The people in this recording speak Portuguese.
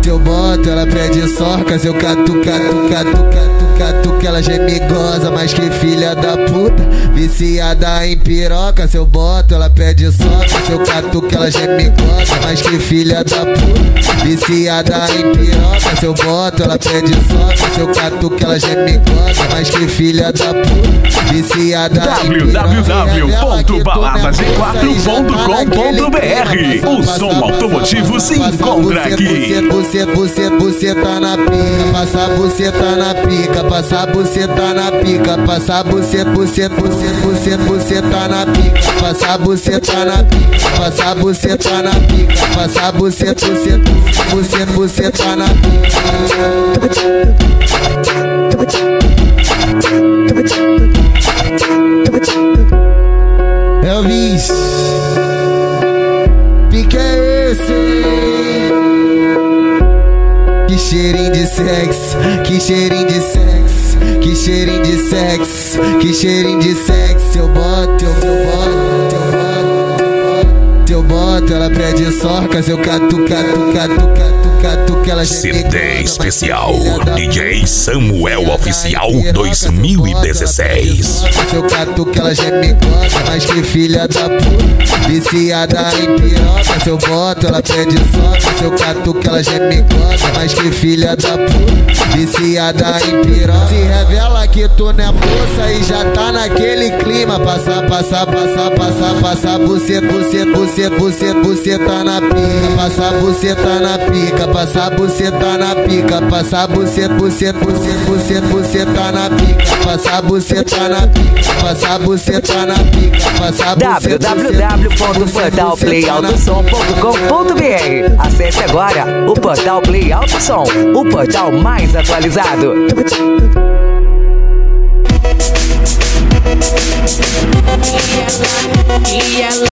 eu boto, ela pede sorcas, eu catuca, que ela já me goza, mas que filha da puta, viciada em piroca. Se eu boto, ela pede sorcas, eu catuca, ela já me goza, mas que filha da puta, viciada em piroca. Se eu boto, ela pede sorcas, eu catuca, ela já me goza, mas que filha da puta, viciada em piroca. www.balada4.com.br. O som automotivo se encontra aqui. Buceta na pica, passa buceta na pica, passa buceta na pica, passa buceta na pica, passa buceta na pica, passa buceta na pica, passa buceta na pica. Elvis, pique é esse? Que cheirinho de sexo, que cheirinho de sexo, que cheirinho de sexo, que cheirinho de sexo. Eu boto, eu boto, ela pede sorcas, eu catuca, ela já me CD especial DJ Samuel Oficial 2016. Eu catuca, ela já me gosta, mas que filha da puta, viciada em piroca. Se eu boto, ela pede sorte. Se eu catuca, ela já me gosta, mas que filha da puta, viciada em piroca. Se revela que tu não é moça e já tá naquele clima. Passa buceta na pica, passa buceta na pica, passa buceta na pica, passa buceta na pica, passa buceta na pica, passa buceta na pica, passa www.portalplayautosom.com.br. Acesse agora o Portal Play Alto Som, o portal mais atualizado.